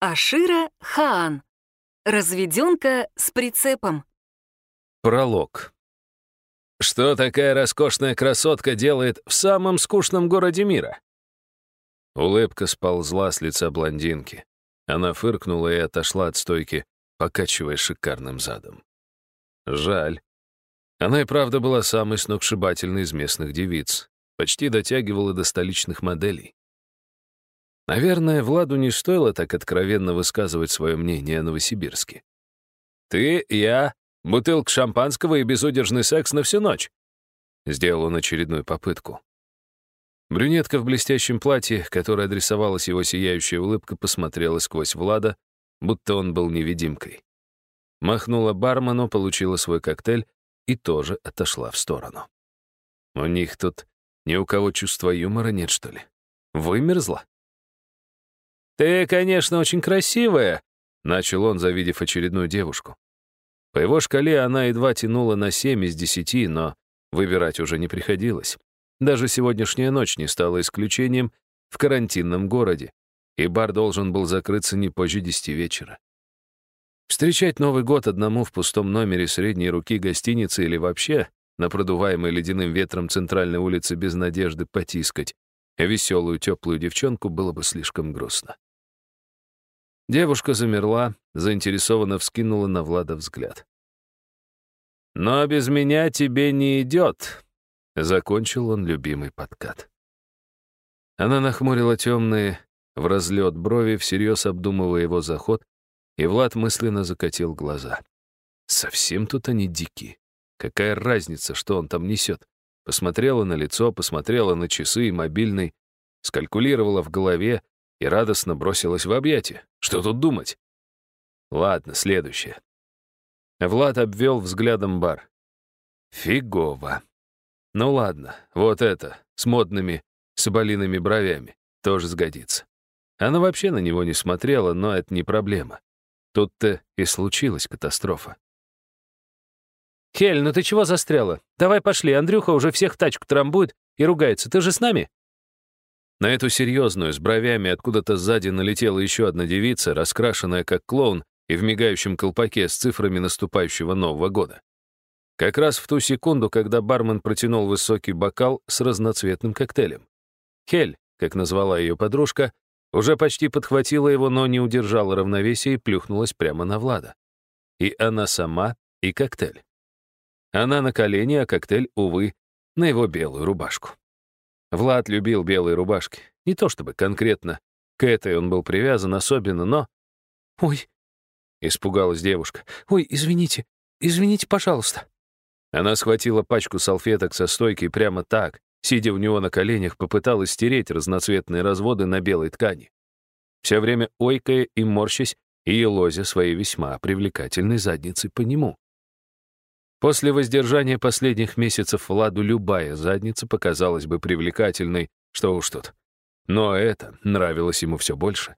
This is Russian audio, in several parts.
Ашира Хаан. Разведенка с прицепом. Пролог. Что такая роскошная красотка делает в самом скучном городе мира? Улыбка сползла с лица блондинки. Она фыркнула и отошла от стойки, покачивая шикарным задом. Жаль. Она и правда была самой сногсшибательной из местных девиц. Почти дотягивала до столичных моделей. Наверное, Владу не стоило так откровенно высказывать свое мнение о Новосибирске. «Ты, я, бутылка шампанского и безудержный секс на всю ночь», — сделал он очередную попытку. Брюнетка в блестящем платье, которой адресовалась его сияющая улыбка, посмотрела сквозь Влада, будто он был невидимкой. Махнула бармену, получила свой коктейль и тоже отошла в сторону. У них тут ни у кого чувства юмора нет, что ли? Вымерзла? «Ты, конечно, очень красивая», — начал он, завидев очередную девушку. По его шкале она едва тянула на 7 из 10, но выбирать уже не приходилось. Даже сегодняшняя ночь не стала исключением в карантинном городе, и бар должен был закрыться не позже 10 вечера. Встречать Новый год одному в пустом номере средней руки гостиницы или вообще на продуваемой ледяным ветром центральной улице без надежды потискать веселую теплую девчонку было бы слишком грустно. Девушка замерла, заинтересованно вскинула на Влада взгляд. «Но без меня тебе не идет», — закончил он любимый подкат. Она нахмурила темные в разлет брови, всерьез обдумывая его заход, и Влад мысленно закатил глаза. Совсем тут они дикие. Какая разница, что он там несет? Посмотрела на лицо, посмотрела на часы и мобильный, скалькулировала в голове и радостно бросилась в объятия. Что тут думать? Ладно, следующее. Влад обвел взглядом бар. Фигово. Ну ладно, вот это, с модными соболиными бровями, тоже сгодится. Она вообще на него не смотрела, но это не проблема. Тут-то и случилась катастрофа. «Хель, ну ты чего застряла? Давай пошли, Андрюха уже всех в тачку трамбует и ругается. Ты же с нами?» На эту серьезную, с бровями, откуда-то сзади налетела еще одна девица, раскрашенная как клоун и в мигающем колпаке с цифрами наступающего Нового года. Как раз в ту секунду, когда бармен протянул высокий бокал с разноцветным коктейлем. Хель, как назвала ее подружка, уже почти подхватила его, но не удержала равновесия и плюхнулась прямо на Влада. И она сама, и коктейль. Она на колени, а коктейль, увы, на его белую рубашку. Влад любил белые рубашки. Не то чтобы конкретно к этой он был привязан особенно, но... «Ой», — испугалась девушка. «Ой, извините, пожалуйста». Она схватила пачку салфеток со стойки и прямо так, сидя у него на коленях, попыталась стереть разноцветные разводы на белой ткани. Все время ойкая и морщась, и елозя своей весьма привлекательной задницей по нему. После воздержания последних месяцев Владу любая задница показалась бы привлекательной, что уж тут. Но это нравилось ему все больше.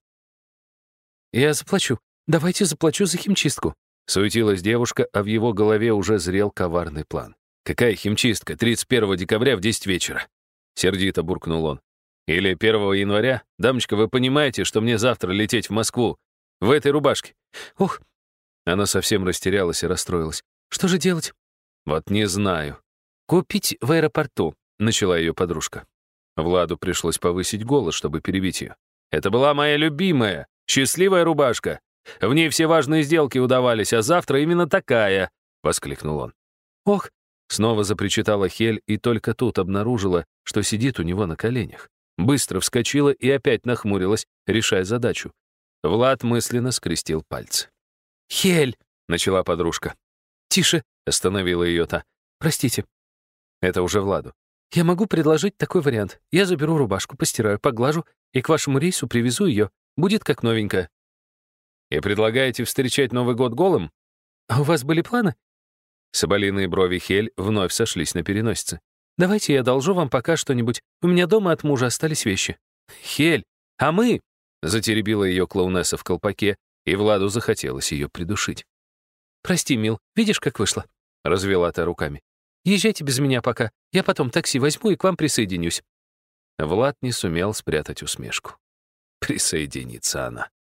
«Я заплачу. Давайте заплачу за химчистку», — суетилась девушка, а в его голове уже зрел коварный план. «Какая химчистка? 31 декабря в 10 вечера?» — сердито буркнул он. «Или 1 января? Дамочка, вы понимаете, что мне завтра лететь в Москву? В этой рубашке?» «Ох!» Она совсем растерялась и расстроилась. «Что же делать?» «Вот не знаю». «Купить в аэропорту», — начала ее подружка. Владу пришлось повысить голос, чтобы перебить ее. «Это была моя любимая, счастливая рубашка. В ней все важные сделки удавались, а завтра именно такая», — воскликнул он. «Ох!» — снова запричитала Хель и только тут обнаружила, что сидит у него на коленях. Быстро вскочила и опять нахмурилась, решая задачу. Влад мысленно скрестил пальцы. «Хель!» — начала подружка. «Тише!» — остановила ее та. «Простите». Это уже Владу. «Я могу предложить такой вариант. Я заберу рубашку, постираю, поглажу и к вашему рейсу привезу ее. Будет как новенькая». «И предлагаете встречать Новый год голым?» «А у вас были планы?» Соболиные брови Хель вновь сошлись на переносице. «Давайте я одолжу вам пока что-нибудь. У меня дома от мужа остались вещи». «Хель, а мы?» — затеребила ее клоунесса в колпаке, и Владу захотелось ее придушить. «Прости, мил, видишь, как вышло?» — развела та руками. «Езжайте без меня пока. Я потом такси возьму и к вам присоединюсь». Влад не сумел спрятать усмешку. Присоединится она.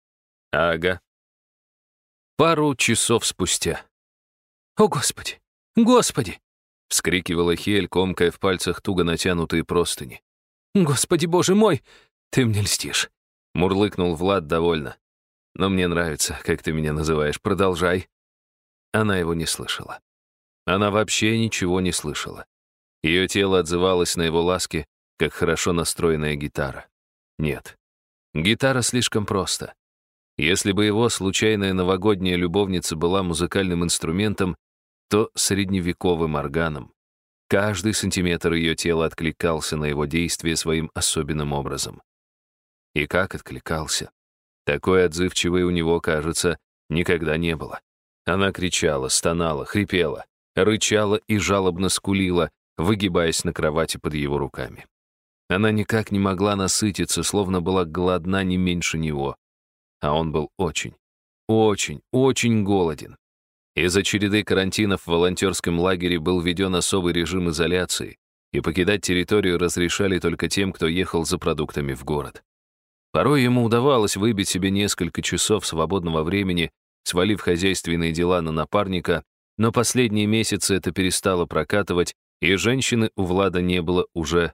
Ага. Пару часов спустя. «О, Господи! Господи!» — вскрикивала Хель, комкая в пальцах туго натянутые простыни. «Господи, Боже мой! Ты мне льстишь!» — мурлыкнул Влад довольно. «Но мне нравится, как ты меня называешь. Продолжай». Она его не слышала. Она вообще ничего не слышала. Ее тело отзывалось на его ласки, как хорошо настроенная гитара. Нет. Гитара слишком просто. Если бы его случайная новогодняя любовница была музыкальным инструментом, то средневековым органом. Каждый сантиметр ее тела откликался на его действие своим особенным образом. И как откликался? Такой отзывчивой у него, кажется, никогда не было. Она кричала, стонала, хрипела, рычала и жалобно скулила, выгибаясь на кровати под его руками. Она никак не могла насытиться, словно была голодна не меньше него. А он был очень, очень, очень голоден. Из-за череды карантинов в волонтерском лагере был введен особый режим изоляции, и покидать территорию разрешали только тем, кто ехал за продуктами в город. Порой ему удавалось выбить себе несколько часов свободного времени, свалив хозяйственные дела на напарника, но последние месяцы это перестало прокатывать, и женщины у Влада не было уже...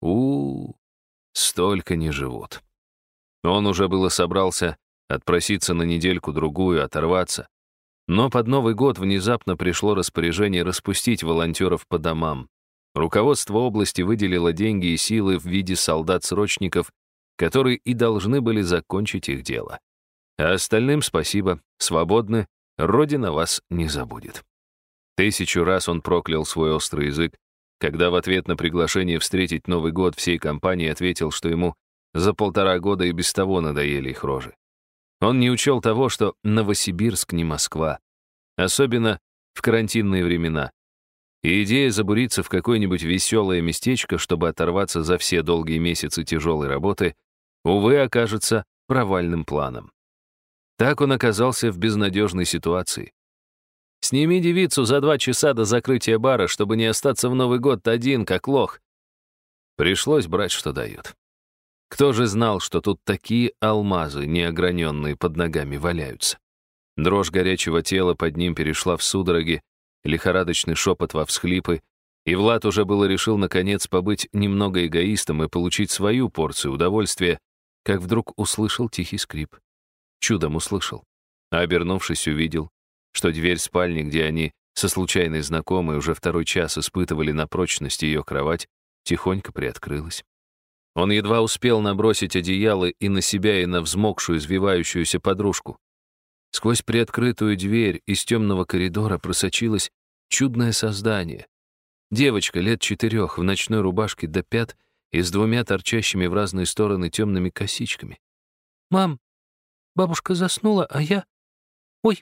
столько не живут. Он уже было собрался отпроситься на недельку-другую, оторваться. Но под Новый год внезапно пришло распоряжение распустить волонтеров по домам. Руководство области выделило деньги и силы в виде солдат-срочников, которые и должны были закончить их дело. А остальным спасибо, свободны, Родина вас не забудет. 1000 раз он проклял свой острый язык, когда в ответ на приглашение встретить Новый год всей компании ответил, что ему за 1,5 года и без того надоели их рожи. Он не учел того, что Новосибирск не Москва, особенно в карантинные времена. И идея забуриться в какое-нибудь веселое местечко, чтобы оторваться за все долгие месяцы тяжелой работы, увы, окажется провальным планом. Так он оказался в безнадежной ситуации. «Сними девицу за 2 часа до закрытия бара, чтобы не остаться в Новый год один, как лох». Пришлось брать, что дают. Кто же знал, что тут такие алмазы, неограненные, под ногами валяются? Дрожь горячего тела под ним перешла в судороги, лихорадочный шепот во всхлипы, и Влад уже было решил, наконец, побыть немного эгоистом и получить свою порцию удовольствия, как вдруг услышал тихий скрип. Чудом услышал. А обернувшись, увидел, что дверь спальни, где они со случайной знакомой уже 2-й час испытывали на прочность ее кровать, тихонько приоткрылась. Он едва успел набросить одеяло и на себя, и на взмокшую, извивающуюся подружку. Сквозь приоткрытую дверь из темного коридора просочилось чудное создание. Девочка лет 4 в ночной рубашке до пят и с 2 торчащими в разные стороны темными косичками. «Мам, бабушка заснула, а я... Ой!»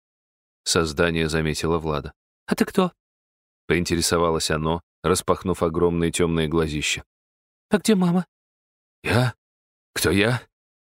Создание заметило Влада. «А ты кто?» Поинтересовалось оно, распахнув огромные темные глазища. «А где мама?» «Я? Кто я?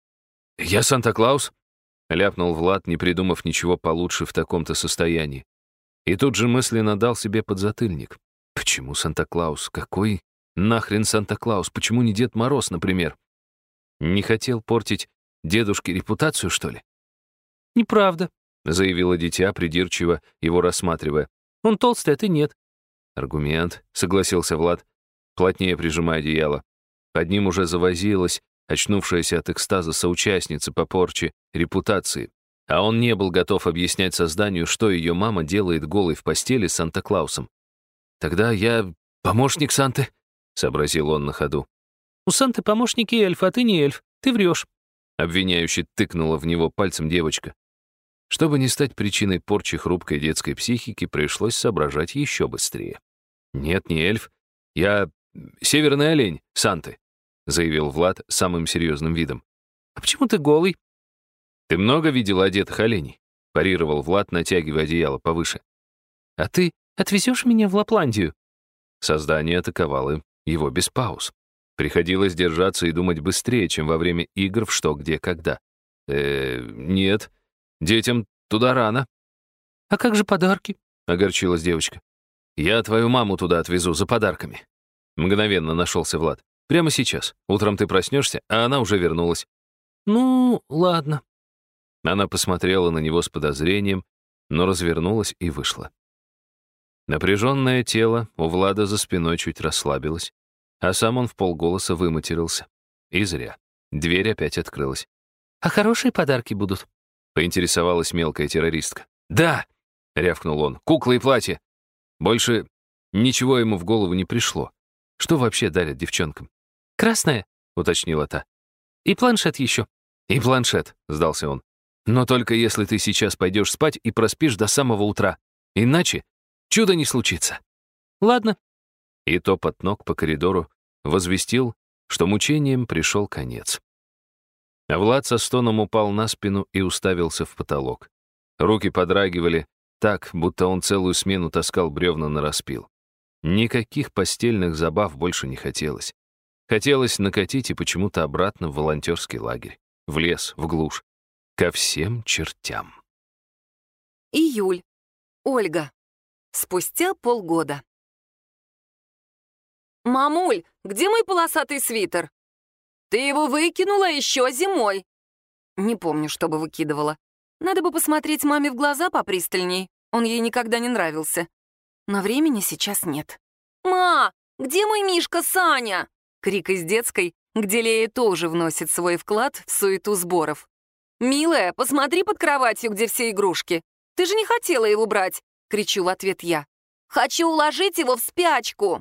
Я Санта-Клаус?» — ляпнул Влад, не придумав ничего получше в таком-то состоянии. И тут же мысленно дал себе подзатыльник. Почему Санта-Клаус? Какой нахрен Санта-Клаус? Почему не Дед Мороз, например? Не хотел портить дедушке репутацию, что ли? «Неправда», — заявила дитя, придирчиво его рассматривая. «Он толстый, а ты нет». «Аргумент», — согласился Влад, плотнее прижимая одеяло. Под ним уже завозилась очнувшаяся от экстаза соучастница по порче репутации, а он не был готов объяснять созданию, что ее мама делает голой в постели с Санта-Клаусом. «Тогда я помощник Санты», — сообразил он на ходу. «У Санты помощники эльф, а ты не эльф, ты врешь», — обвиняюще тыкнула в него пальцем девочка. Чтобы не стать причиной порчи хрупкой детской психики, пришлось соображать еще быстрее. «Нет, не эльф, я северный олень Санты», — заявил Влад самым серьезным видом. «А почему ты голый?» «Ты много видел одетых оленей?» — парировал Влад, натягивая одеяло повыше. «А ты отвезешь меня в Лапландию?» Создание атаковало его без пауз. Приходилось держаться и думать быстрее, чем во время игр в «Что, где, когда». Нет, детям туда рано». «А как же подарки?» — огорчилась девочка. «Я твою маму туда отвезу за подарками». Мгновенно нашелся Влад. «Прямо сейчас. Утром ты проснешься, а она уже вернулась». «Ну, ладно». Она посмотрела на него с подозрением, но развернулась и вышла. Напряженное тело у Влада за спиной чуть расслабилось, а сам он вполголоса выматерился. И зря. Дверь опять открылась. «А хорошие подарки будут?» — поинтересовалась мелкая террористка. «Да!» — рявкнул он. «Куклы и платья!» Больше ничего ему в голову не пришло. Что вообще дарят девчонкам? «Красная?» — уточнила та. «И планшет еще». «И планшет», — сдался он. «Но только если ты сейчас пойдешь спать и проспишь до самого утра. Иначе чудо не случится». «Ладно». И топот ног по коридору возвестил, что мучениям пришел конец. А Влад со стоном упал на спину и уставился в потолок. Руки подрагивали так, будто он целую смену таскал бревна на распил. Никаких постельных забав больше не хотелось. Хотелось накатить и почему-то обратно в волонтерский лагерь, в лес, в глушь, ко всем чертям. Июль. Ольга. Спустя полгода. «Мамуль, где мой полосатый свитер?» «Ты его выкинула еще зимой». Не помню, чтобы выкидывала. Надо бы посмотреть маме в глаза попристальней. Он ей никогда не нравился. Но времени сейчас нет. «Ма, где мой Мишка Саня?» Крик из детской, где Лея тоже вносит свой вклад в суету сборов. «Милая, посмотри под кроватью, где все игрушки. Ты же не хотела его брать!» — кричу в ответ я. «Хочу уложить его в спячку!»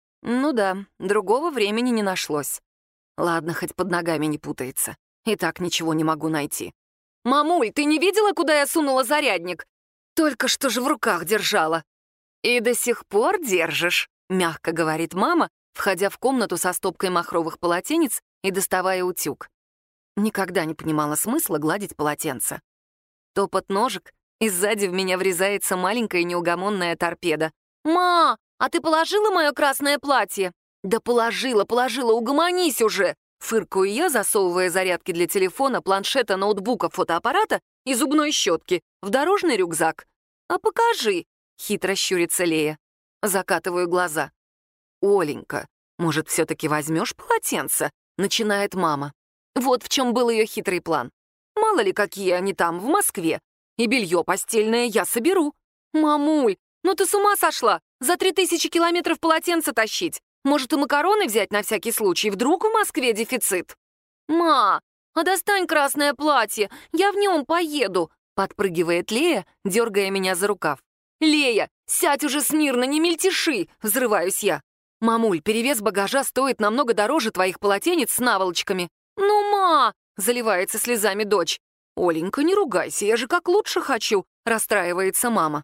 Ну да, другого времени не нашлось. Ладно, хоть под ногами не путается. И так ничего не могу найти. «Мамуль, ты не видела, куда я сунула зарядник? Только что же в руках держала». «И до сих пор держишь», — мягко говорит мама, входя в комнату со стопкой махровых полотенец и доставая утюг. Никогда не понимала смысла гладить полотенце. Топот ножек, и сзади в меня врезается маленькая неугомонная торпеда. «Ма, а ты положила мое красное платье?» «Да положила, угомонись уже!» Фыркаю я, засовывая зарядки для телефона, планшета, ноутбука, фотоаппарата и зубной щетки в дорожный рюкзак. «А покажи!» — хитро щурится Лея. Закатываю глаза. «Оленька, может, все-таки возьмешь полотенце?» — начинает мама. Вот в чем был ее хитрый план. Мало ли, какие они там, в Москве. И белье постельное я соберу. «Мамуль, ну ты с ума сошла? За 3000 километров полотенце тащить? Может, и макароны взять на всякий случай? Вдруг в Москве дефицит?» «Ма, а достань красное платье, я в нем поеду», — подпрыгивает Лея, дергая меня за рукав. «Лея, сядь уже смирно, не мельтеши!» — взрываюсь я. «Мамуль, перевес багажа стоит намного дороже твоих полотенец с наволочками». «Ну, ма!» — заливается слезами дочь. «Оленька, не ругайся, я же как лучше хочу», — расстраивается мама.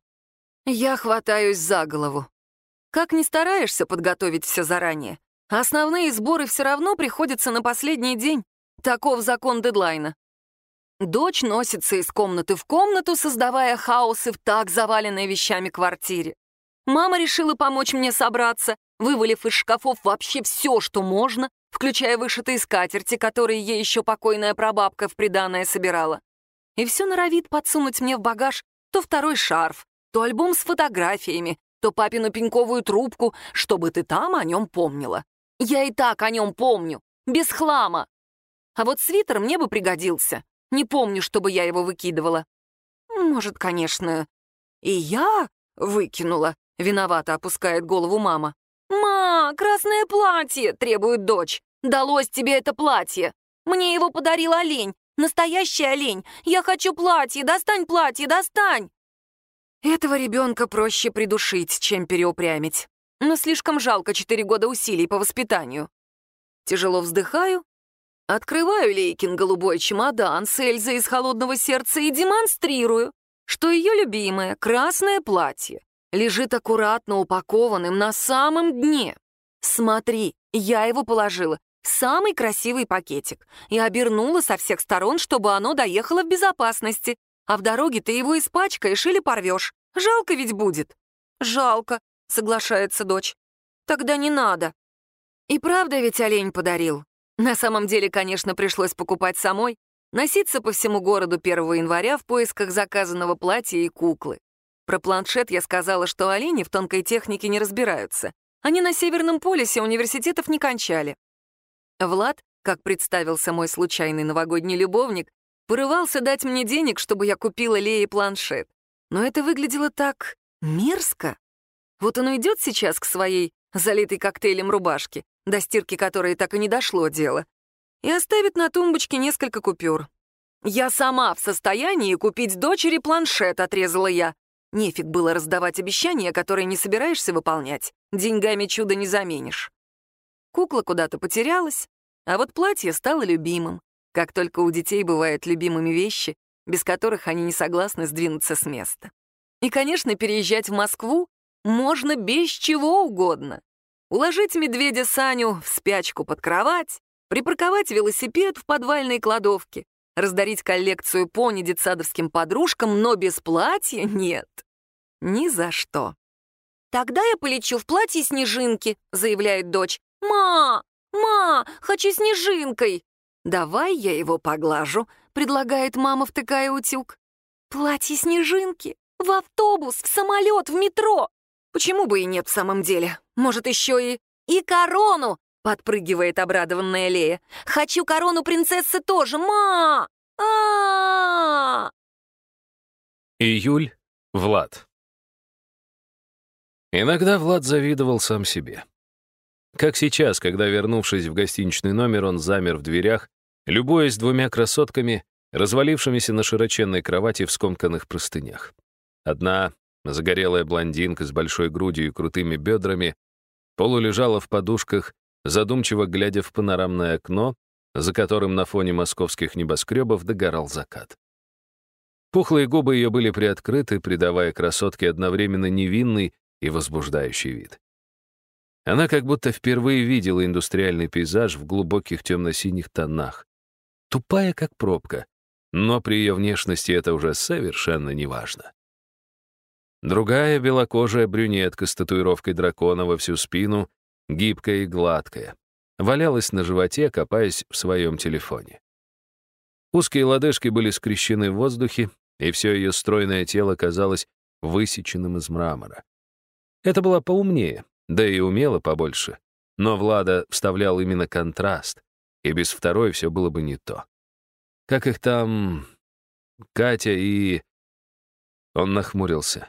Я хватаюсь за голову. Как ни стараешься подготовить все заранее, основные сборы все равно приходятся на последний день. Таков закон дедлайна. Дочь носится из комнаты в комнату, создавая хаосы в так заваленной вещами квартире. Мама решила помочь мне собраться, вывалив из шкафов вообще все, что можно, включая вышитые скатерти, которые ей еще покойная прабабка в приданое собирала. И все норовит подсунуть мне в багаж то второй шарф, то альбом с фотографиями, то папину пеньковую трубку, чтобы ты там о нем помнила. Я и так о нем помню, без хлама. А вот свитер мне бы пригодился. Не помню, чтобы я его выкидывала. Может, конечно, и я выкинула. Виновато опускает голову мама. «Ма, красное платье!» — требует дочь. «Далось тебе это платье! Мне его подарил олень, настоящий олень! Я хочу платье! Достань платье, достань!» Этого ребенка проще придушить, чем переупрямить. Но слишком жалко 4 года усилий по воспитанию. Тяжело вздыхаю, открываю Лейкин голубой чемодан с Эльзой из «Холодного сердца» и демонстрирую, что ее любимое красное платье лежит аккуратно упакованным на самом дне. Смотри, я его положила в самый красивый пакетик и обернула со всех сторон, чтобы оно доехало в безопасности. А в дороге ты его испачкаешь или порвешь. Жалко ведь будет. Жалко, соглашается дочь. Тогда не надо. И правда ведь олень подарил. На самом деле, конечно, пришлось покупать самой, носиться по всему городу 1 января в поисках заказанного платья и куклы. Про планшет я сказала, что олени в тонкой технике не разбираются. Они на Северном полюсе университетов не кончали. Влад, как представился мой случайный новогодний любовник, Порывался дать мне денег, чтобы я купила Лее планшет. Но это выглядело так мерзко. Вот он уйдет сейчас к своей залитой коктейлем рубашке, до стирки которой так и не дошло дело, и оставит на тумбочке несколько купюр. «Я сама в состоянии купить дочери планшет», — отрезала я. Нефиг было раздавать обещания, которые не собираешься выполнять. Деньгами чудо не заменишь. Кукла куда-то потерялась, а вот платье стало любимым. Как только у детей бывают любимыми вещи, без которых они не согласны сдвинуться с места. И, конечно, переезжать в Москву можно без чего угодно. Уложить медведя Саню в спячку под кровать, припарковать велосипед в подвальной кладовке, раздарить коллекцию пони детсадовским подружкам, но без платья нет. Ни за что. «Тогда я полечу в платье Снежинки», — заявляет дочь. «Ма, хочу снежинкой». «Давай я его поглажу», — предлагает мама, втыкая утюг. «Платье Снежинки? В автобус, в самолет, в метро? Почему бы и нет в самом деле? Может, еще и корону?» — подпрыгивает обрадованная Лея. «Хочу корону принцессы тоже, ма! А-а-а!» Июль. Влад. Иногда Влад завидовал сам себе. Как сейчас, когда, вернувшись в гостиничный номер, он замер в дверях, любуясь двумя красотками, развалившимися на широченной кровати в скомканных простынях. Одна, загорелая блондинка с большой грудью и крутыми бедрами, полулежала в подушках, задумчиво глядя в панорамное окно, за которым на фоне московских небоскребов догорал закат. Пухлые губы ее были приоткрыты, придавая красотке одновременно невинный и возбуждающий вид. Она как будто впервые видела индустриальный пейзаж в глубоких темно-синих тонах. Тупая, как пробка, но при ее внешности это уже совершенно неважно. Другая белокожая брюнетка с татуировкой дракона во всю спину, гибкая и гладкая, валялась на животе, копаясь в своем телефоне. Узкие лодыжки были скрещены в воздухе, и все ее стройное тело казалось высеченным из мрамора. Это была поумнее, да и умела побольше, но Влада вставлял именно контраст, и без второй все было бы не то. Как их там... Катя и... Он нахмурился.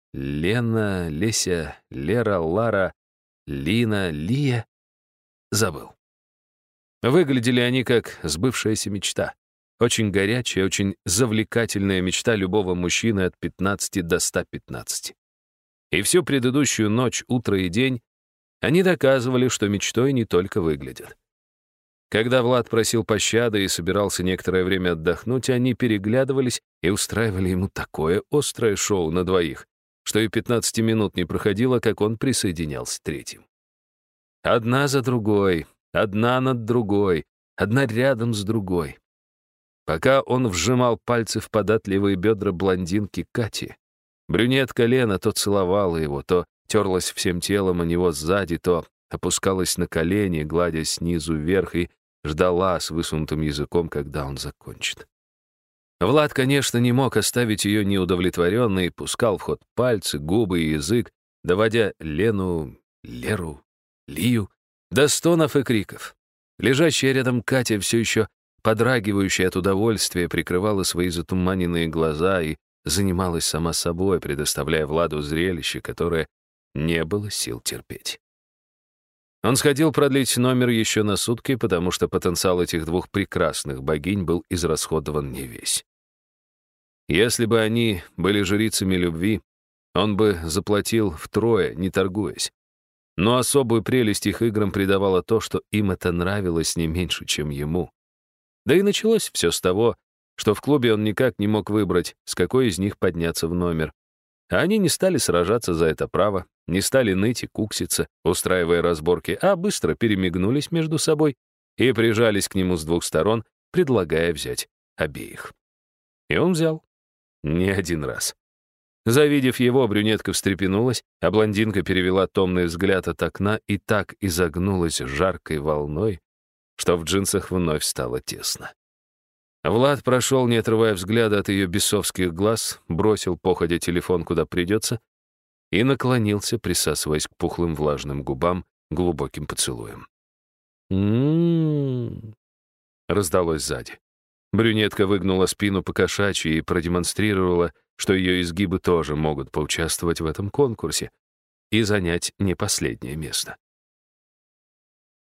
Лена, Леся, Лера, Лара, Лина, Лия... Забыл. Выглядели они как сбывшаяся мечта. Очень горячая, очень завлекательная мечта любого мужчины от 15 до 115. И всю предыдущую ночь, утро и день они доказывали, что мечтой не только выглядят. Когда Влад просил пощады и собирался некоторое время отдохнуть, они переглядывались и устраивали ему такое острое шоу на двоих, что и 15 минут не проходило, как он присоединялся третьим. Одна за другой, одна над другой, одна рядом с другой. Пока он вжимал пальцы в податливые бедра блондинки Кати, брюнетка Лена то целовала его, то терлась всем телом о него сзади, то опускалась на колени, гладя снизу вверх, и ждала с высунутым языком, когда он закончит. Влад, конечно, не мог оставить ее неудовлетворенной, пускал в ход пальцы, губы и язык, доводя Лену, Леру, Лию до стонов и криков. Лежащая рядом Катя, все еще подрагивающая от удовольствия, прикрывала свои затуманенные глаза и занималась сама собой, предоставляя Владу зрелище, которое не было сил терпеть. Он сходил продлить номер еще на сутки, потому что потенциал этих двух прекрасных богинь был израсходован не весь. Если бы они были жрицами любви, он бы заплатил втрое, не торгуясь. Но особую прелесть их играм придавало то, что им это нравилось не меньше, чем ему. Да и началось все с того, что в клубе он никак не мог выбрать, с какой из них подняться в номер. А они не стали сражаться за это право, не стали ныть и кукситься, устраивая разборки, а быстро перемигнулись между собой и прижались к нему с двух сторон, предлагая взять обеих. И он взял. Не один раз. Завидев его, брюнетка встрепенулась, а блондинка перевела томный взгляд от окна и так изогнулась жаркой волной, что в джинсах вновь стало тесно. Влад прошел, не отрывая взгляда от ее бесовских глаз, бросил походя телефон куда придется и наклонился, присасываясь к пухлым влажным губам глубоким поцелуем. «М-м-м», раздалось сзади. Брюнетка выгнула спину по-кошачьи и продемонстрировала, что ее изгибы тоже могут поучаствовать в этом конкурсе и занять не последнее место.